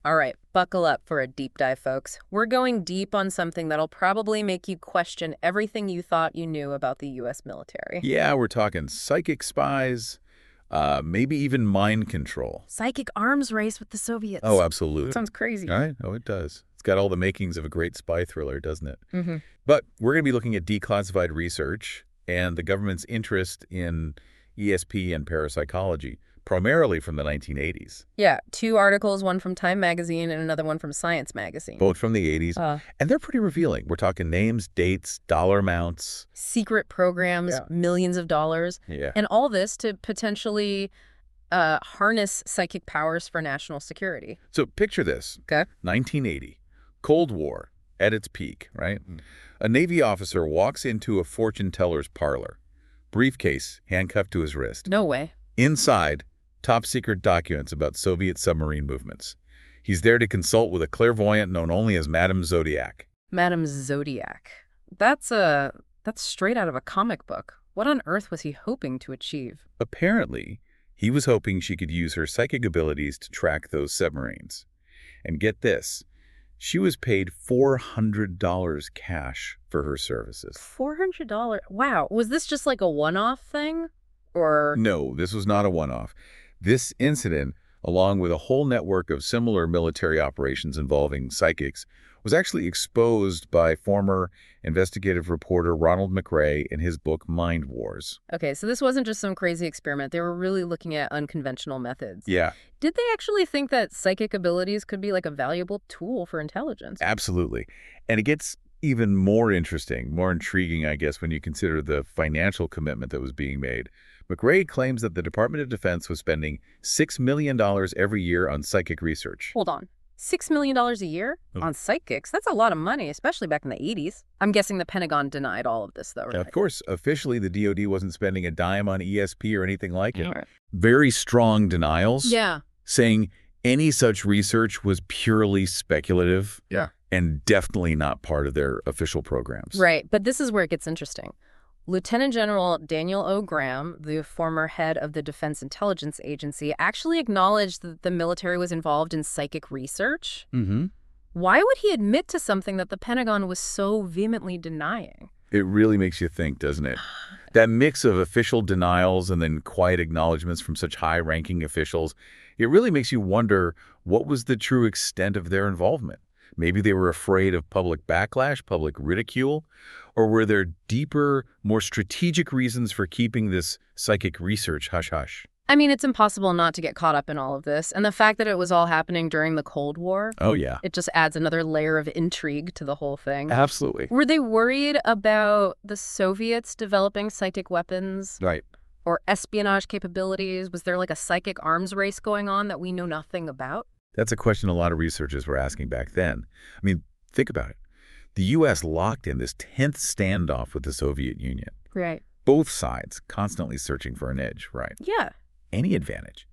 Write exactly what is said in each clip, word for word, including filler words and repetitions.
All right, buckle up for a deep dive, folks. We're going deep on something that'll probably make you question everything you thought you knew about the U S military. Yeah, we're talking psychic spies, uh, maybe even mind control. Psychic arms race with the Soviets. Oh, absolutely. Sounds crazy. Right? Oh, it does. It's got all the makings of a great spy thriller, doesn't it? Mm-hmm. But we're going to be looking at declassified research and the government's interest in E S P and parapsychology, primarily from the nineteen eighties. Yeah, two articles, one from Time Magazine and another one from Science Magazine. Both from the eighties. Uh, and they're pretty revealing. We're talking names, dates, dollar amounts. secret programs, Yeah. millions of dollars, Yeah. and all this to potentially uh, harness psychic powers for national security. So picture this. Okay. nineteen eighty. Cold War at its peak, right? A Navy officer walks into a fortune teller's parlor. Briefcase handcuffed to his wrist. No way. Inside, top-secret documents about Soviet submarine movements. He's there to consult with a clairvoyant known only as Madame Zodiac. Madame Zodiac. That's a that's straight out of a comic book. What on earth was he hoping to achieve? Apparently, he was hoping she could use her psychic abilities to track those submarines. And get this, she was paid four hundred dollars cash for her services. four hundred dollars. Wow. Was this just like a one-off thing? Or No, this was not a one-off. This incident, along with a whole network of similar military operations involving psychics, was actually exposed by former investigative reporter Ronald McRae in his book Mind Wars. Okay, so this wasn't just some crazy experiment. They were really looking at unconventional methods. Yeah, Did they actually think that psychic abilities could be like a valuable tool for intelligence? absolutely. And it gets even more interesting, more intriguing, I guess, when you consider the financial commitment that was being made. McRae claims that the Department of Defense was spending six million dollars every year on psychic research. Hold on. Six million dollars a year Oh. on psychics? That's a lot of money, especially back in the eighties. I'm guessing the Pentagon denied all of this, though, right? Of course, officially, the D O D wasn't spending a dime on E S P or anything like it. All right. Very strong denials, Yeah. saying any such research was purely speculative Yeah. and definitely not part of their official programs. Right, but this is where it gets interesting. Lieutenant General Daniel O. Graham, the former head of the Defense Intelligence Agency, actually acknowledged that the military was involved in psychic research. Mm-hmm. Why would he admit to something that the Pentagon was so vehemently denying? It really makes you think, doesn't it? That mix of official denials and then quiet acknowledgments from such high-ranking officials, it really makes you wonder what was the true extent of their involvement. Maybe they were afraid of public backlash, public ridicule, or were there deeper, more strategic reasons for keeping this psychic research hush-hush? I mean, it's impossible not to get caught up in all of this, and the fact that it was all happening during the Cold War, Oh, yeah. it just adds another layer of intrigue to the whole thing. Absolutely. Were they worried about the Soviets developing psychic weapons Right. or espionage capabilities? Was there like a psychic arms race going on that we know nothing about? That's a question a lot of researchers were asking back then. I mean, think about it. The U S locked in this tenth standoff with the Soviet Union. Right. Both sides constantly searching for an edge, right? Yeah. Any advantage.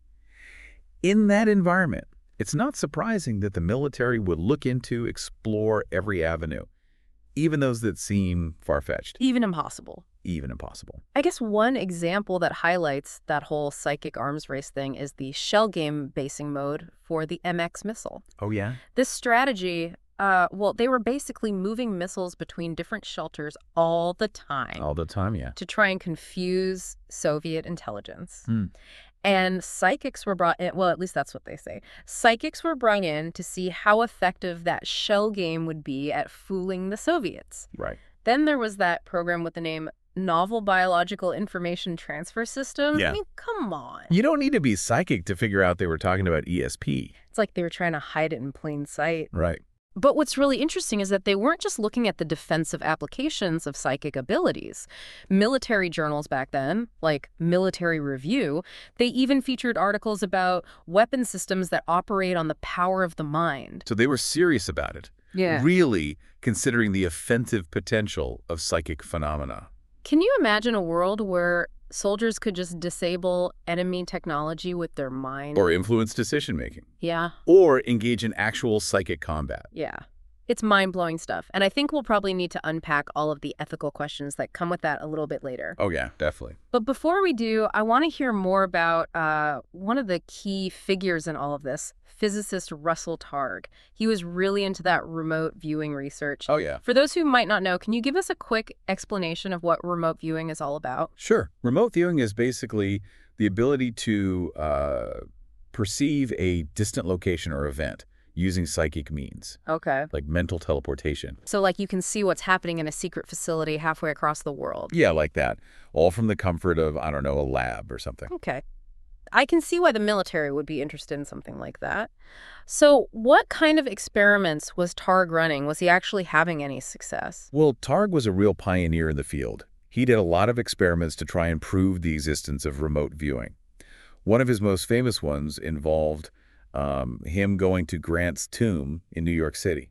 In that environment, it's not surprising that the military would look into, explore every avenue, even those that seem far-fetched, Even impossible. even impossible. I guess one example that highlights that whole psychic arms race thing is the shell game basing mode for the M X missile. Oh, yeah? This strategy, uh, well, they were basically moving missiles between different shelters all the time All the time, yeah. to try and confuse Soviet intelligence. Hmm. And psychics were brought in, well, at least that's what they say. Psychics were brought in to see how effective that shell game would be at fooling the Soviets. Right. Then there was that program with the name Novel Biological Information Transfer Systems. Yeah. I mean, come on. You don't need to be psychic to figure out they were talking about E S P. It's like they were trying to hide it in plain sight. Right. But what's really interesting is that they weren't just looking at the defensive applications of psychic abilities. Military journals back then, like Military Review, they even featured articles about weapon systems that operate on the power of the mind. So they were serious about it. Yeah. Really considering the offensive potential of psychic phenomena. Can you imagine a world where soldiers could just disable enemy technology with their mind? Or influence decision-making. Yeah, Or engage in actual psychic combat. yeah. It's mind-blowing stuff, and I think we'll probably need to unpack all of the ethical questions that come with that a little bit later. Oh, yeah, definitely. But before we do, I want to hear more about uh, one of the key figures in all of this, physicist Russell Targ. He was really into that remote viewing research. Oh, yeah. For those who might not know, can you give us a quick explanation of what remote viewing is all about? Sure. Remote viewing is basically the ability to uh, perceive a distant location or event using psychic means, Okay. like mental teleportation. So, like, you can see what's happening in a secret facility halfway across the world. Yeah, like that. All from the comfort of, I don't know, a lab or something. Okay. I can see why the military would be interested in something like that. So, what kind of experiments was Targ running? Was he actually having any success? Well, Targ was a real pioneer in the field. He did a lot of experiments to try and prove the existence of remote viewing. One of his most famous ones involved um, him going to Grant's tomb in New York City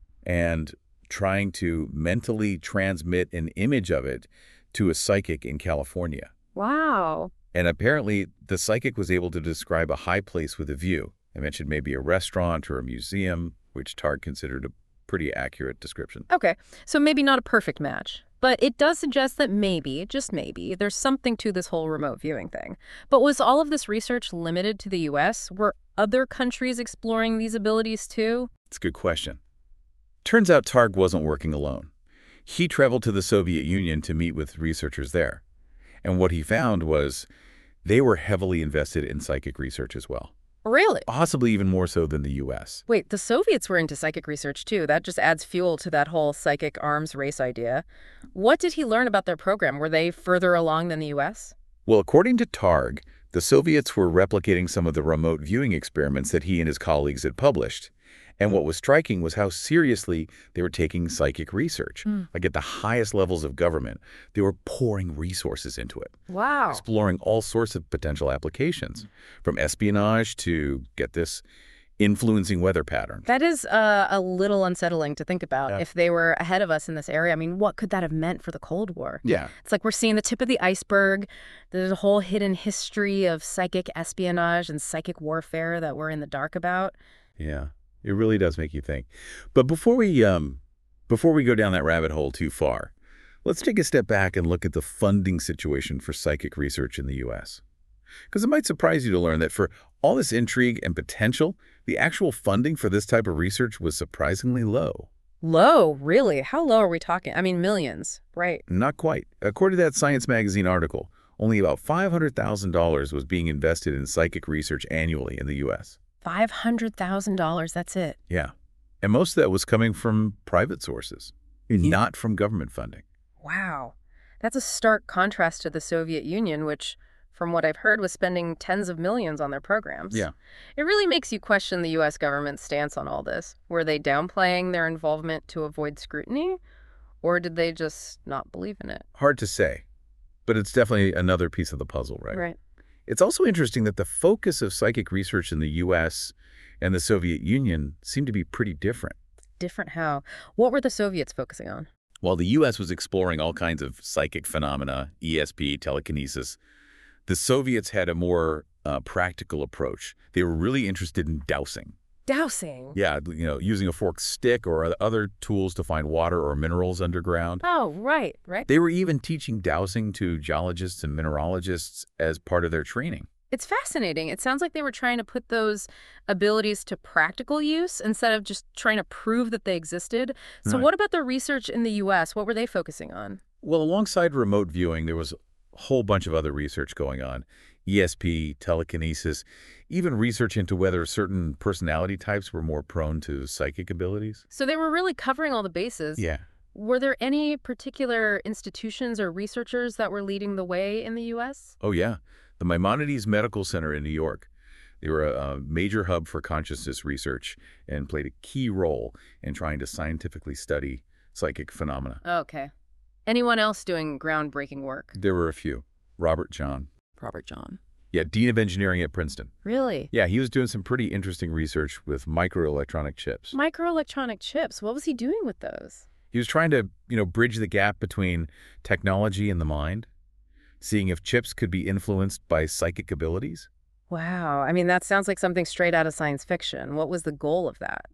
and trying to mentally transmit an image of it to a psychic in California. Wow. And apparently, the psychic was able to describe a high place with a view. I mentioned maybe a restaurant or a museum, which Targ considered a pretty accurate description. Okay, so maybe not a perfect match. But it does suggest that maybe, just maybe, there's something to this whole remote viewing thing. But was all of this research limited to the U S? Were other countries exploring these abilities too? It's a good question. Turns out Targ wasn't working alone. He traveled to the Soviet Union to meet with researchers there. And what he found was they were heavily invested in psychic research as well. Really? Possibly even more so than the U S. Wait, the Soviets were into psychic research too. That just adds fuel to that whole psychic arms race idea. What did he learn about their program? Were they further along than the U S? Well, according to Targ, the Soviets were replicating some of the remote viewing experiments that he and his colleagues had published. And what was striking was how seriously they were taking psychic research. Mm. Like at the highest levels of government, they were pouring resources into it, Wow. exploring all sorts of potential applications, from espionage to, get this, influencing weather patterns. That is uh, a little unsettling to think about. Yeah. If they were ahead of us in this area, I mean, what could that have meant for the Cold War? Yeah. It's like we're seeing the tip of the iceberg. There's a whole hidden history of psychic espionage and psychic warfare that we're in the dark about. Yeah. It really does make you think. But before we um, before we go down that rabbit hole too far, let's take a step back and look at the funding situation for psychic research in the U S. Because it might surprise you to learn that for all this intrigue and potential, the actual funding for this type of research was surprisingly low. Low, really? How low are we talking? I mean, millions, right? Not quite. According to that Science magazine article, only about five hundred thousand dollars was being invested in psychic research annually in the U S. five hundred thousand dollars, that's it. Yeah. And most of that was coming from private sources, not from government funding. Wow. That's a stark contrast to the Soviet Union, which, from what I've heard, was spending tens of millions on their programs. Yeah. It really makes you question the U S government's stance on all this. Were they downplaying their involvement to avoid scrutiny? Or did they just not believe in it? Hard to say, but it's definitely another piece of the puzzle, right? Right. It's also interesting that the focus of psychic research in the U S and the Soviet Union seemed to be pretty different. Different how? What were the Soviets focusing on? While the U S was exploring all kinds of psychic phenomena, E S P, telekinesis, the Soviets had a more uh, practical approach. They were really interested in dowsing. Dowsing? Yeah, you know, using a forked stick or other tools to find water or minerals underground. Oh, right, right. They were even teaching dowsing to geologists and mineralogists as part of their training. It's fascinating. It sounds like they were trying to put those abilities to practical use instead of just trying to prove that they existed. So Right. what about the research in the U S? What were they focusing on? Well, alongside remote viewing, there was a whole bunch of other research going on. E S P, telekinesis, even research into whether certain personality types were more prone to psychic abilities. So they were really covering all the bases. Yeah. Were there any particular institutions or researchers that were leading the way in the U S? Oh, yeah. The Maimonides Medical Center in New York. They were a, a major hub for consciousness research and played a key role in trying to scientifically study psychic phenomena. Okay. Anyone else doing groundbreaking work? There were a few. Robert John. Robert John. Yeah, Dean of Engineering at Princeton. Really? Yeah, he was doing some pretty interesting research with microelectronic chips. Microelectronic chips. What was he doing with those? He was trying to, you know, bridge the gap between technology and the mind, seeing if chips could be influenced by psychic abilities. Wow. I mean, that sounds like something straight out of science fiction. What was the goal of that?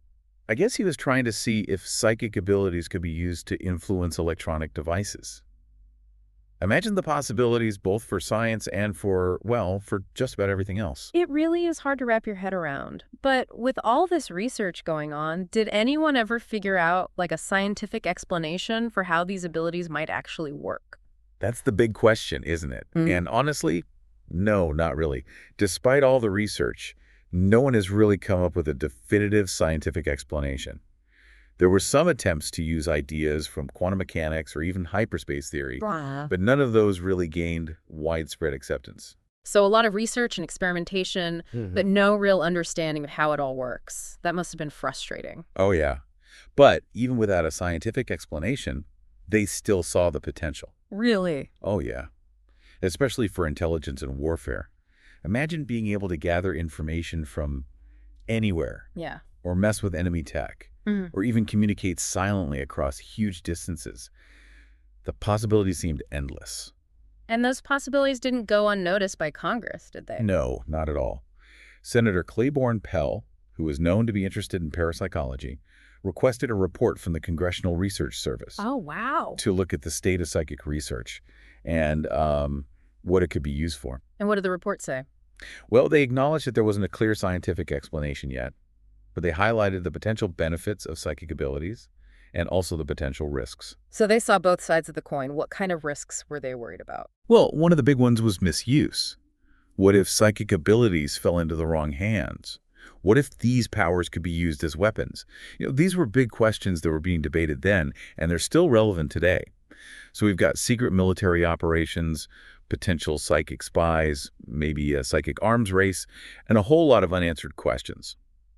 I guess he was trying to see if psychic abilities could be used to influence electronic devices. Imagine the possibilities both for science and for, well, for just about everything else. It really is hard to wrap your head around. But with all this research going on, did anyone ever figure out like a scientific explanation for how these abilities might actually work? That's the big question, isn't it? Mm. And honestly, no, not really. Despite all the research, no one has really come up with a definitive scientific explanation. There were some attempts to use ideas from quantum mechanics or even hyperspace theory, Wow. but none of those really gained widespread acceptance. So a lot of research and experimentation, Mhm. but no real understanding of how it all works. That must have been frustrating. Oh, yeah. But even without a scientific explanation, they still saw the potential. Really? Oh, yeah. Especially for intelligence and warfare. Imagine being able to gather information from anywhere, Yeah. or mess with enemy tech, Mhm. or even communicate silently across huge distances. The possibilities seemed endless. And those possibilities didn't go unnoticed by Congress, did they? No, not at all. Senator Claiborne Pell, who was known to be interested in parapsychology, requested a report from the Congressional Research Service Oh, wow. to look at the state of psychic research and um, what it could be used for. And what did the report say? Well, they acknowledged that there wasn't a clear scientific explanation yet, but they highlighted the potential benefits of psychic abilities and also the potential risks. So they saw both sides of the coin. What kind of risks were they worried about? Well, one of the big ones was misuse. What if psychic abilities fell into the wrong hands? What if these powers could be used as weapons? You know, these were big questions that were being debated then, and they're still relevant today. So we've got secret military operations, potential psychic spies, maybe a psychic arms race, and a whole lot of unanswered questions.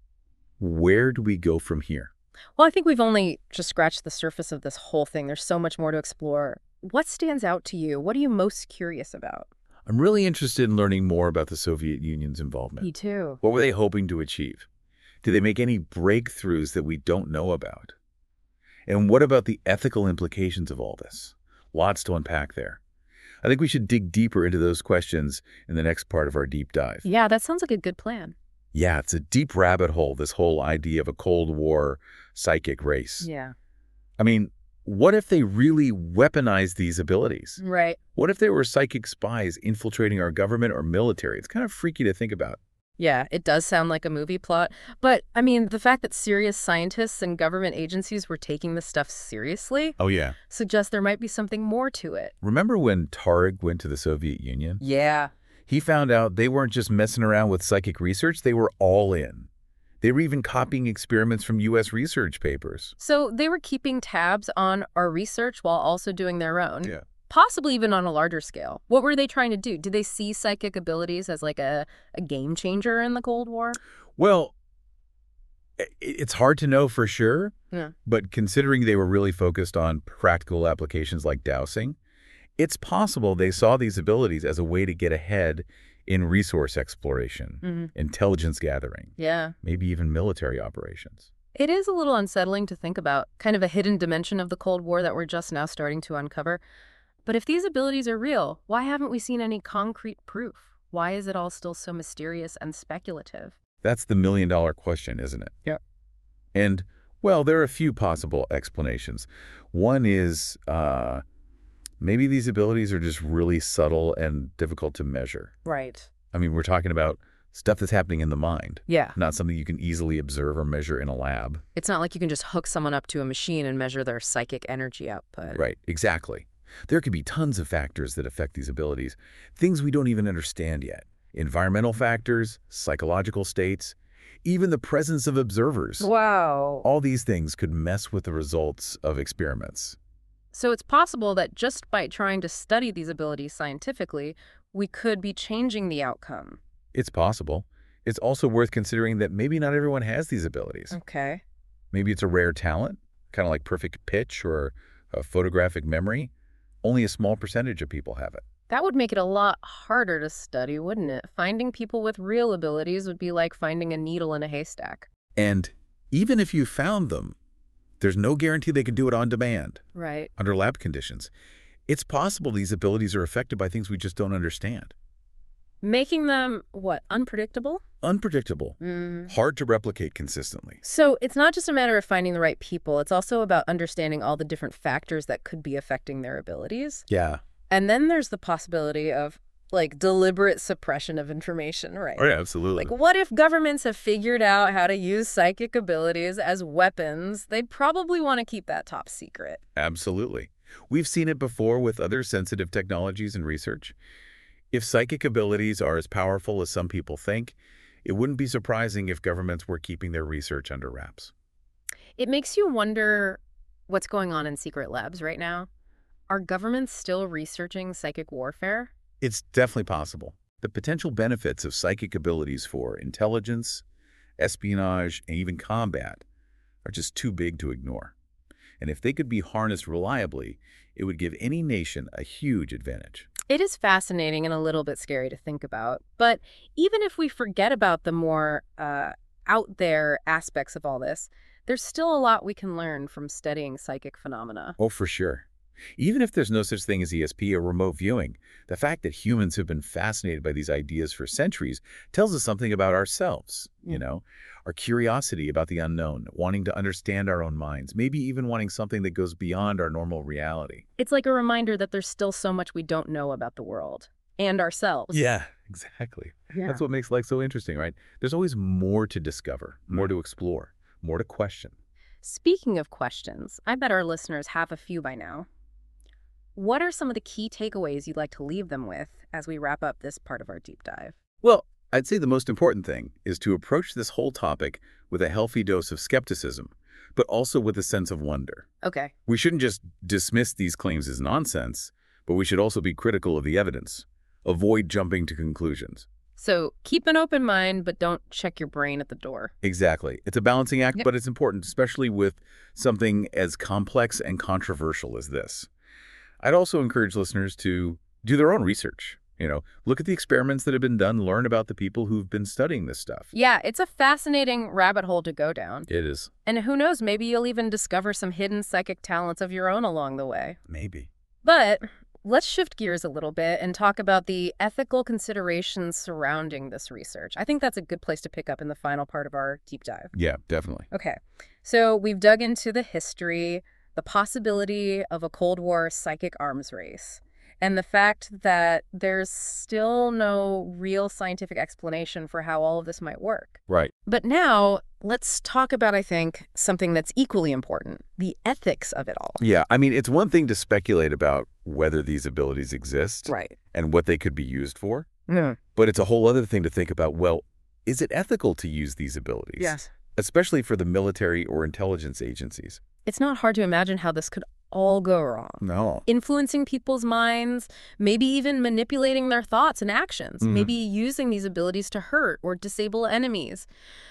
Where do we go from here? Well, I think we've only just scratched the surface of this whole thing. There's so much more to explore. What stands out to you? What are you most curious about? I'm really interested in learning more about the Soviet Union's involvement. Me too. What were they hoping to achieve? Did they make any breakthroughs that we don't know about? And what about the ethical implications of all this? Lots to unpack there. I think we should dig deeper into those questions in the next part of our deep dive. Yeah, that sounds like a good plan. Yeah, it's a deep rabbit hole, this whole idea of a Cold War psychic race. Yeah. I mean, what if they really weaponized these abilities? Right. What if there were psychic spies infiltrating our government or military? It's kind of freaky to think about. Yeah, it does sound like a movie plot. But, I mean, the fact that serious scientists and government agencies were taking this stuff seriously Oh, yeah. suggests there might be something more to it. Remember when Targ went to the Soviet Union? Yeah. He found out they weren't just messing around with psychic research, they were all in. They were even copying experiments from U S research papers. So they were keeping tabs on our research while also doing their own. Yeah. Possibly even on a larger scale. What were they trying to do? Did they see psychic abilities as like a, a game changer in the Cold War? Well, i- it's hard to know for sure, Yeah. but considering they were really focused on practical applications like dowsing, it's possible they saw these abilities as a way to get ahead in resource exploration, Mm-hmm. intelligence gathering, Yeah. maybe even military operations. It is a little unsettling to think about, kind of a hidden dimension of the Cold War that we're just now starting to uncover. But if these abilities are real, why haven't we seen any concrete proof? Why is it all still so mysterious and speculative? That's the million-dollar question, isn't it? Yeah. And, well, there are a few possible explanations. One is uh, maybe these abilities are just really subtle and difficult to measure. Right. I mean, we're talking about stuff that's happening in the mind, Yeah. not something you can easily observe or measure in a lab. It's not like you can just hook someone up to a machine and measure their psychic energy output. Right, exactly. There could be tons of factors that affect these abilities, things we don't even understand yet. Environmental factors, psychological states, even the presence of observers. Wow. All these things could mess with the results of experiments. So it's possible that just by trying to study these abilities scientifically, we could be changing the outcome. It's possible. It's also worth considering that maybe not everyone has these abilities. Okay. Maybe it's a rare talent, kind of like perfect pitch or a photographic memory. Only a small percentage of people have it. That would make it a lot harder to study, wouldn't it? Finding people with real abilities would be like finding a needle in a haystack. And even if you found them, there's no guarantee they can do it on demand, Right. under lab conditions. It's possible these abilities are affected by things we just don't understand. Making them, what, unpredictable? unpredictable, Mm. hard to replicate consistently. So it's not just a matter of finding the right people. It's also about understanding all the different factors that could be affecting their abilities. Yeah. And then there's the possibility of, like, deliberate suppression of information, right? Oh, yeah, absolutely. Like, what if governments have figured out how to use psychic abilities as weapons? They'd probably want to keep that top secret. Absolutely. We've seen it before with other sensitive technologies and research. If psychic abilities are as powerful as some people think, it wouldn't be surprising if governments were keeping their research under wraps. It makes you wonder what's going on in secret labs right now. Are governments still researching psychic warfare? It's definitely possible. The potential benefits of psychic abilities for intelligence, espionage, and even combat are just too big to ignore. And if they could be harnessed reliably, it would give any nation a huge advantage. It is fascinating and a little bit scary to think about. But even if we forget about the more uh, out there aspects of all this, there's still a lot we can learn from studying psychic phenomena. Oh, for sure. Even if there's no such thing as E S P or remote viewing, the fact that humans have been fascinated by these ideas for centuries tells us something about ourselves, you know, our curiosity about the unknown, wanting to understand our own minds, maybe even wanting something that goes beyond our normal reality. It's like a reminder that there's still so much we don't know about the world and ourselves. Yeah, exactly. Yeah. That's what makes life so interesting, right? There's always more to discover, more to explore, more to question. Speaking of questions, I bet our listeners have a few by now. What are some of the key takeaways you'd like to leave them with as we wrap up this part of our deep dive? Well, I'd say the most important thing is to approach this whole topic with a healthy dose of skepticism, but also with a sense of wonder. Okay. We shouldn't just dismiss these claims as nonsense, but we should also be critical of the evidence. Avoid jumping to conclusions. So keep an open mind, but don't check your brain at the door. Exactly. It's a balancing act, Yep. but it's important, especially with something as complex and controversial as this. I'd also encourage listeners to do their own research. You know, look at the experiments that have been done, learn about the people who've been studying this stuff. Yeah, it's a fascinating rabbit hole to go down. It is. And who knows, maybe you'll even discover some hidden psychic talents of your own along the way. Maybe. But let's shift gears a little bit and talk about the ethical considerations surrounding this research. I think that's a good place to pick up in the final part of our deep dive. Yeah, definitely. Okay, so we've dug into the history, the possibility of a Cold War psychic arms race, and the fact that there's still no real scientific explanation for how all of this might work. Right. But now, let's talk about, I think, something that's equally important, the ethics of it all. Yeah, I mean, it's one thing to speculate about whether these abilities exist Right. and what they could be used for, Mm. but it's a whole other thing to think about, well, is it ethical to use these abilities? Yes. Especially for the military or intelligence agencies. It's not hard to imagine how this could all go wrong. No. Influencing people's minds, maybe even manipulating their thoughts and actions, Mhm. maybe using these abilities to hurt or disable enemies.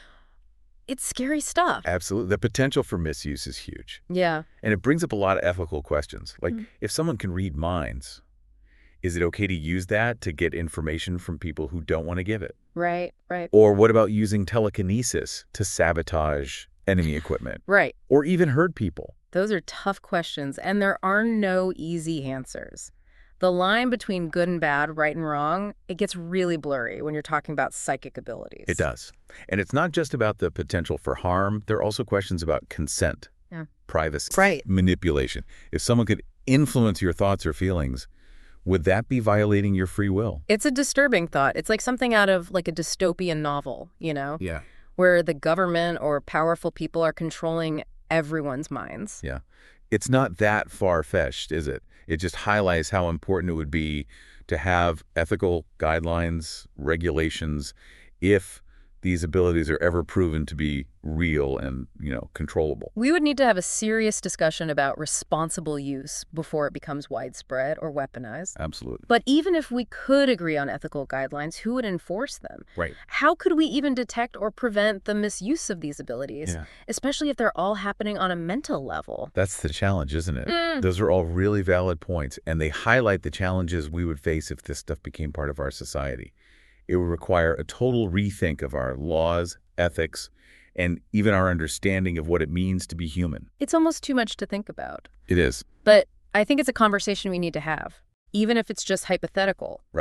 It's scary stuff. Absolutely. The potential for misuse is huge. Yeah. And it brings up a lot of ethical questions. Like, Mhm. if someone can read minds, is it okay to use that to get information from people who don't want to give it? Right, right. Or what about using telekinesis to sabotage enemy equipment? Right. Or even hurt people? Those are tough questions, and there are no easy answers. The line between good and bad, right and wrong, it gets really blurry when you're talking about psychic abilities. It does. And it's not just about the potential for harm. There are also questions about consent, Yeah. privacy, Right. manipulation. If someone could influence your thoughts or feelings, would that be violating your free will? It's a disturbing thought. It's like something out of like a dystopian novel, you know, Yeah. where the government or powerful people are controlling everyone's minds. Yeah. It's not that far-fetched, is it? It just highlights how important it would be to have ethical guidelines, regulations, if these abilities are ever proven to be real and, you know, controllable. We would need to have a serious discussion about responsible use before it becomes widespread or weaponized. Absolutely. But even if we could agree on ethical guidelines, who would enforce them? Right. How could we even detect or prevent the misuse of these abilities, Yeah. especially if they're all happening on a mental level? That's the challenge, isn't it? Mm. Those are all really valid points, and they highlight the challenges we would face if this stuff became part of our society. It would require a total rethink of our laws, ethics, and even our understanding of what it means to be human. It's almost too much to think about. It is. But I think it's a conversation we need to have, even if it's just hypothetical. Right.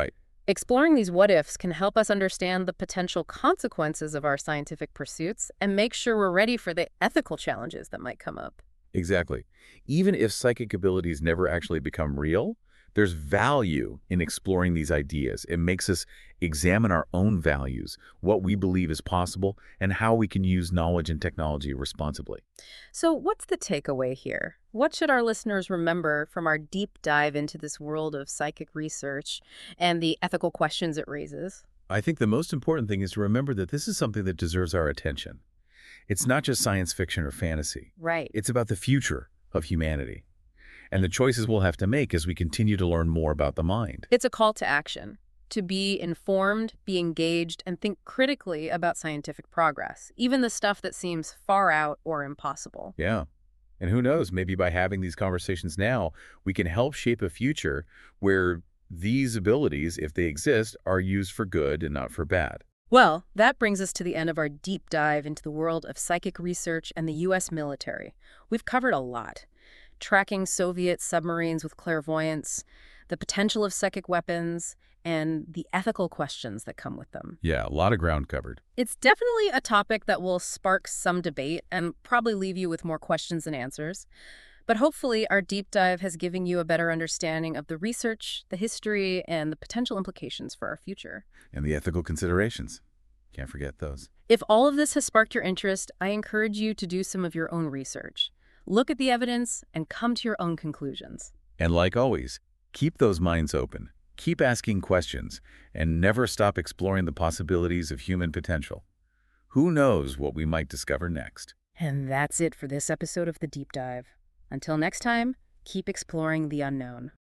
Exploring these what-ifs can help us understand the potential consequences of our scientific pursuits and make sure we're ready for the ethical challenges that might come up. Exactly. Even if psychic abilities never actually become real, there's value in exploring these ideas. It makes us examine our own values, what we believe is possible, and how we can use knowledge and technology responsibly. So what's the takeaway here? What should our listeners remember from our deep dive into this world of psychic research and the ethical questions it raises? I think the most important thing is to remember that this is something that deserves our attention. It's not just science fiction or fantasy. Right. It's about the future of humanity and the choices we'll have to make as we continue to learn more about the mind. It's a call to action, to be informed, be engaged, and think critically about scientific progress, even the stuff that seems far out or impossible. Yeah. And who knows, maybe by having these conversations now, we can help shape a future where these abilities, if they exist, are used for good and not for bad. Well, that brings us to the end of our deep dive into the world of psychic research and the U S military. We've covered a lot. Tracking Soviet submarines with clairvoyance, the potential of psychic weapons, and the ethical questions that come with them. Yeah, a lot of ground covered. It's definitely a topic that will spark some debate and probably leave you with more questions than answers. But hopefully our deep dive has given you a better understanding of the research, the history, and the potential implications for our future. And the ethical considerations. Can't forget those. If all of this has sparked your interest, I encourage you to do some of your own research. Look at the evidence and come to your own conclusions. And like always, keep those minds open, keep asking questions, and never stop exploring the possibilities of human potential. Who knows what we might discover next? And that's it for this episode of The Deep Dive. Until next time, keep exploring the unknown.